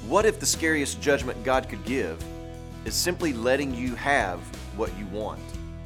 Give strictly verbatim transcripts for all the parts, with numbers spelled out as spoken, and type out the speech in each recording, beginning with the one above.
What if the scariest judgment God could give is simply letting you have what you want?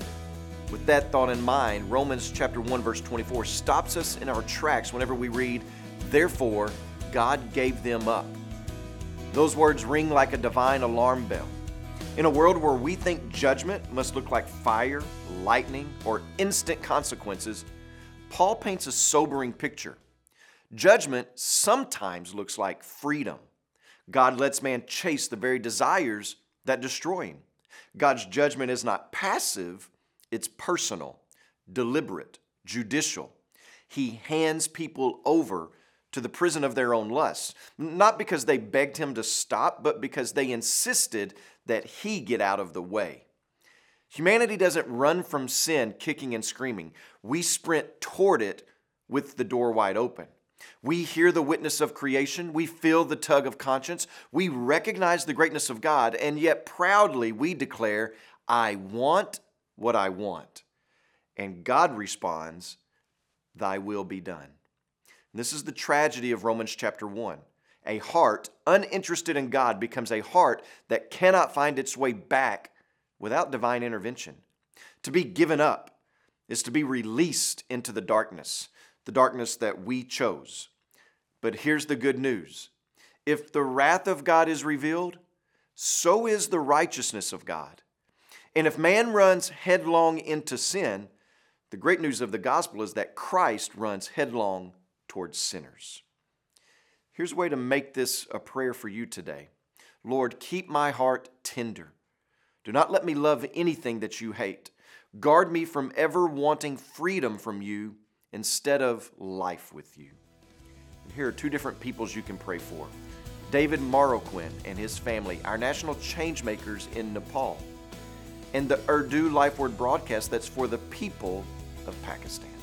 With that thought in mind, Romans chapter one verse twenty-four stops us in our tracks whenever we read, "Therefore, God gave them up." Those words ring like a divine alarm bell. In a world where we think judgment must look like fire, lightning, or instant consequences, Paul paints a sobering picture. Judgment sometimes looks like freedom. God lets man chase the very desires that destroy him. God's judgment is not passive, it's personal, deliberate, judicial. He hands people over to the prison of their own lusts, not because they begged him to stop, but because they insisted that he get out of the way. Humanity doesn't run from sin kicking and screaming. We sprint toward it with the door wide open. We hear the witness of creation. We feel the tug of conscience. We recognize the greatness of God, and yet proudly we declare, "I want what I want." And God responds, "Thy will be done." And this is the tragedy of Romans chapter one. A heart uninterested in God becomes a heart that cannot find its way back without divine intervention. To be given up is to be released into the darkness, the darkness that we chose. But here's the good news. If the wrath of God is revealed, so is the righteousness of God. And if man runs headlong into sin, the great news of the gospel is that Christ runs headlong towards sinners. Here's a way to make this a prayer for you today. Lord, keep my heart tender. Do not let me love anything that you hate. Guard me from ever wanting freedom from you instead of life with you. And here are two different peoples you can pray for. David Marroquin and his family, our national change makers in Nepal. And the Urdu Life Word broadcast that's for the people of Pakistan.